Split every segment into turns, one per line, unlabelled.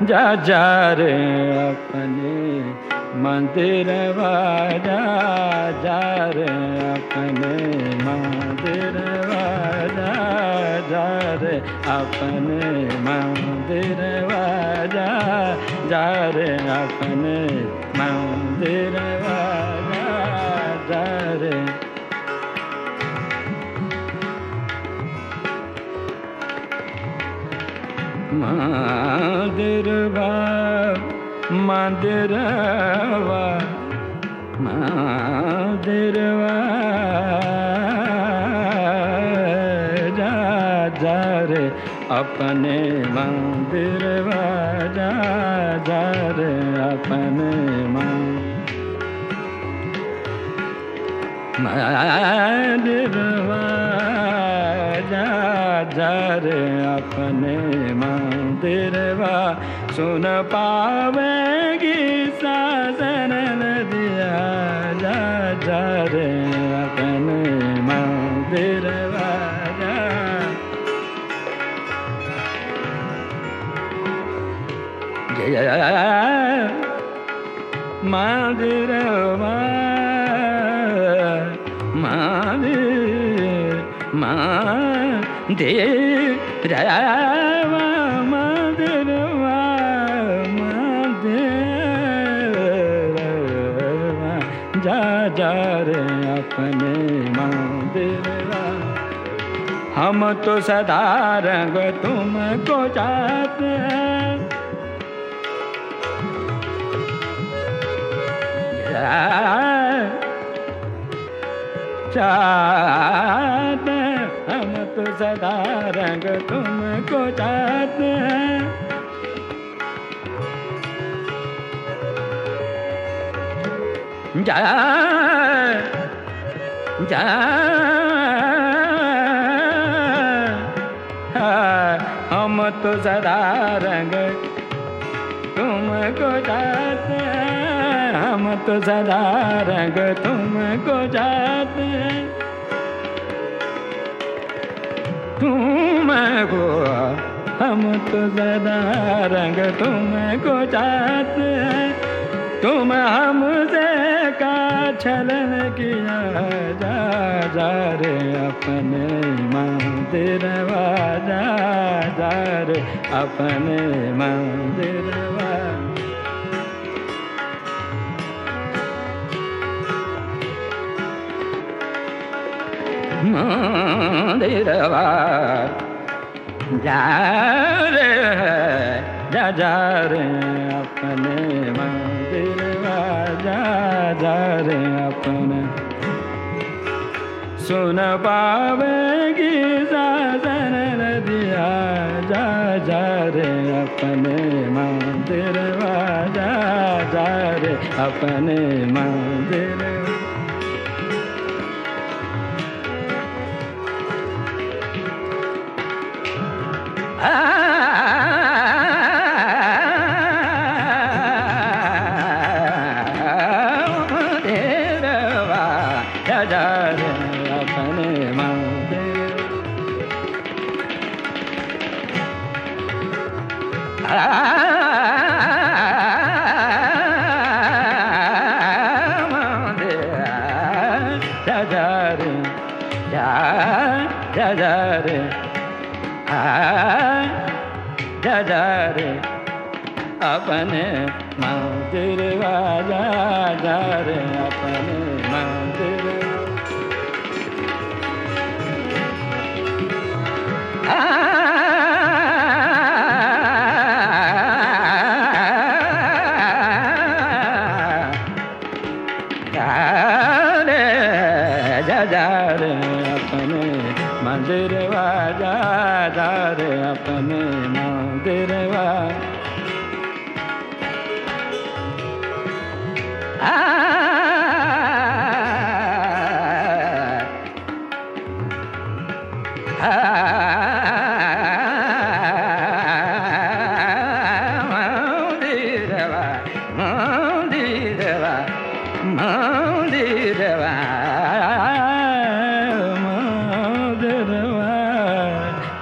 जा जा रे अपने मंदिरवा जा जा रे अपने मंदिरवा जा जा रे अपने मंदिरवा जा जा रे अपने मंदिरवा जा जा रे मंदिरवा मंदिरवा मंदिरवा जा जा रे अपने मंदिरवा जा जा रे अपने मंदिरवा जा जा रे अपने मंदिरवा सुन पावेगी सासन नदिया जा जा रे अपने मंदिरवा जा मंदिरवा मंदिरवा मंदिरवा मंदिरवा जा जा रे अपने मंदिरवा हम तो सदा रंग तुमको चाहते हैं चाहते हम तो सदा रंग तुमको चाहते हैं जा जा हम तो सदा रंग तुमको चाहते हैं हम तो सदा रंग तुमको चाहते हैं तुमको हम तो सदा रंग तुमको चाहते हैं तुम हमसे का छलन किया जा जा रे अपने मंदिरवा जा जा रे अपने मंदिरवा मंदिरवा जा रे जा जा रे अपने मंदिरवा जा जा रे अपने सुन पावेगी सासन नदिया जा जा रे अपने मंदिरवा जा जा रे अपने मंदिरवा अपने मंदिरवा जा जा रे अपने मंदिरवा जा जा रे अपने मंदिरवा जा जा रे अपने मंदिरवा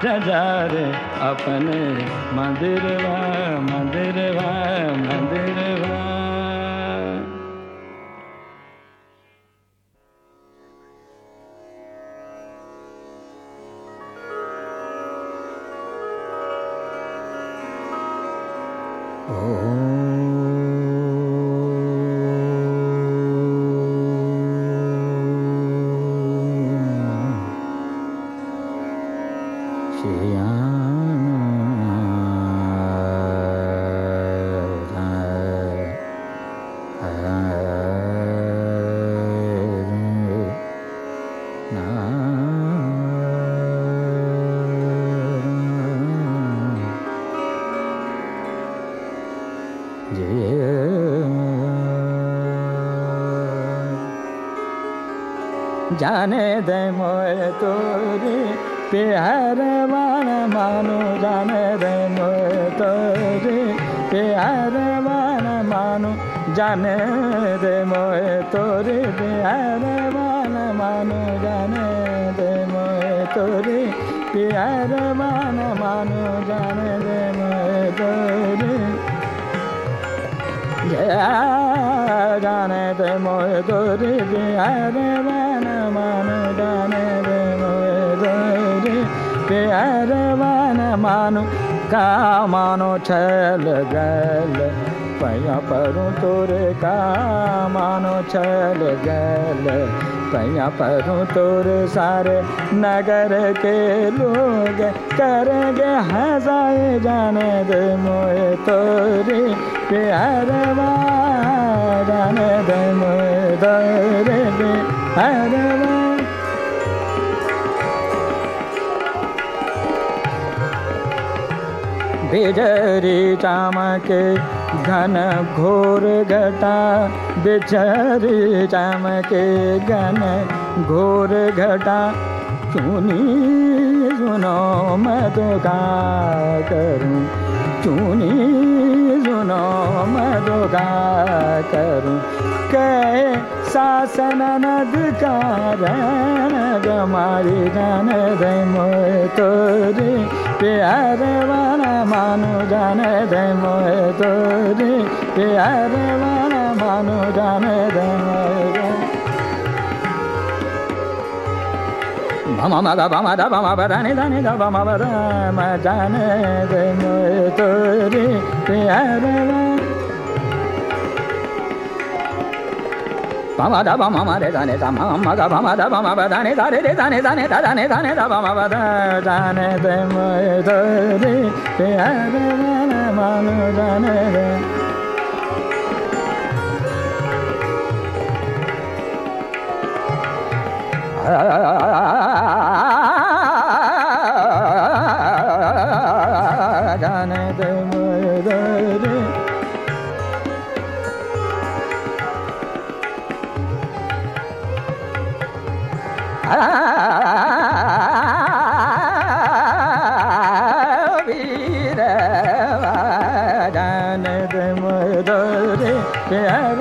जा रे अपने मंदिरवा मंदिरवा मंदिरवा। जाने दे मोए तोरे प्यार वाला मानो, जाने दे मोए तोरे प्यार वाला मानो, जाने दे मोए तोरे प्यार वाला मानो, जाने दे मोए तोरे प्यार वाला मानो, जाने दे मोए तोरे जाने दे मोए तोरे प्यार वाला मानो, जाने दे मोए तोरे प्यार वाला मानो। का मानो छल गल पैया परूं तोरे, का मानो छल गल पैया परूं तोरे, सारे नगर के लोग करेंगे हंसाए, जाने दे मोए तोरे प्यार वाला, जाने दे मोए तोरे प्यार वाला। बिजरी चमके घन घोर घटा, बिजरी चमके घन घोर घटा, सुनी सुनो मैं तो क्या करूं, सुनी सुनो मैं तो क्या करूं, कै शासन अधिकार हमारी, जाने दे मोए तोरे प्यार वाला मानो, जाने दे मोए तोरे प्यार वाला मानो, जाने दे मोए। भमा मगा भमा दा भमा बराने दाने दा भमा बरा, मैं जाने दे मोए तोरे प्यार वाला। भमा दा भमा मारे दाने दा भमा गा भमा दा भमा बराने दाने रे दाने दाने दा दाने दाने दा भमा बरा, जाने दे मोए तोरे प्यार वाला मानो, जाने दे। जाने दे मोए तोरे वीर, जाने दे मोए तोरे प्यार।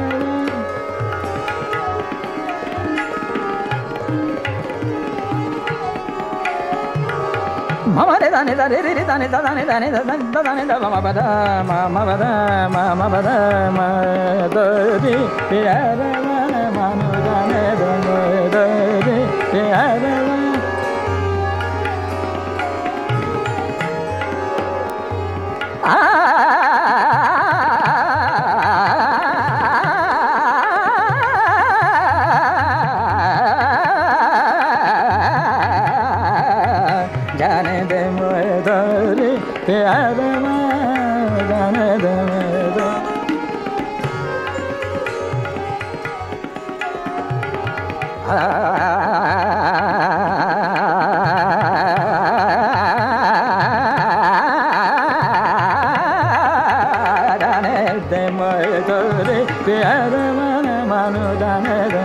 मम रे दाने दा रे रे दाने दा दाने दाने दा दाने दा मम बदा मम बदा मम बदा म तोरे प्यार वाला मानो, जाने दे मोए तोरे प्यार वाला। जाने दे मोए तोरे प्यार वाला, जाने दे मोए तोरे। जाने दे मोए तोरे प्यार वाला मानो, जाने दे।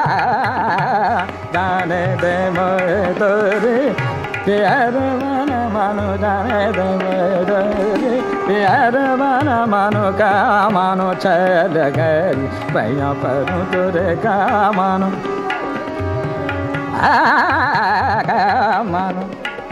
जाने दे मोए तोरे प्यार वाला manu jane de moe ri pyara mana manu ka manu chal gal bhaiya paru ture ka manu manu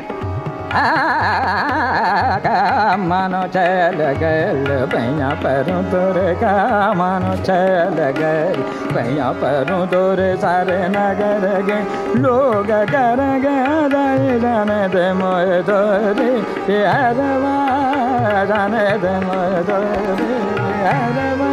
mano chal gal bhaiya paru ture ka mano chal gal bhaiya paru ture sare nagar ge log gar ge dai jane de moe dori pyara va jane de moe dori pyara va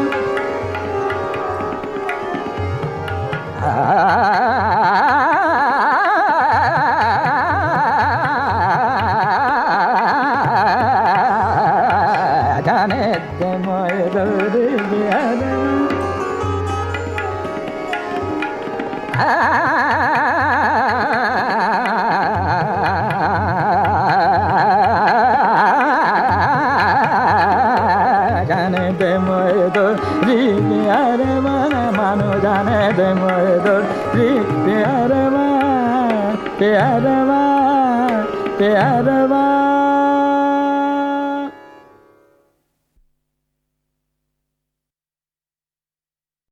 Pyara va